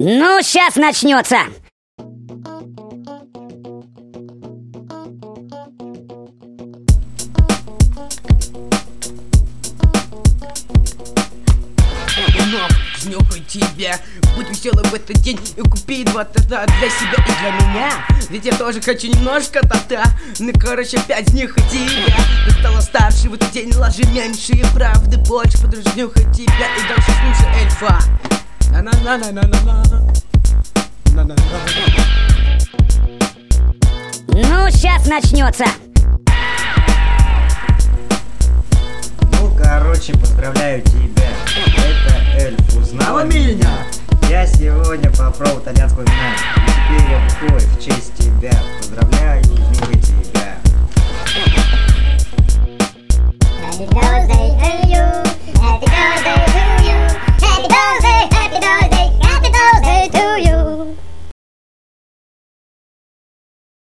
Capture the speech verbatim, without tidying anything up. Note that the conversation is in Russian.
Ну, сейчас начнется. Снюхай тебя, будь веселым в этот день и купи два тота для себя и для меня. Ведь я тоже хочу немножко тота. Ну короче, пять снюхай тебя. Ты стала старше в этот день, ложи меньше и правды больше. Подружь, снюхай тебя и дальше слушай эльфа. На-на-на-на-на-на. На-на-на-на. Ну, сейчас начнется. Ну, короче, поздравляю тебя. Это эльф. Узнала меня? Я сегодня попробовал итальянскую вина. И теперь я бухой в честь тебя. Поздравляю, нюхай тебя.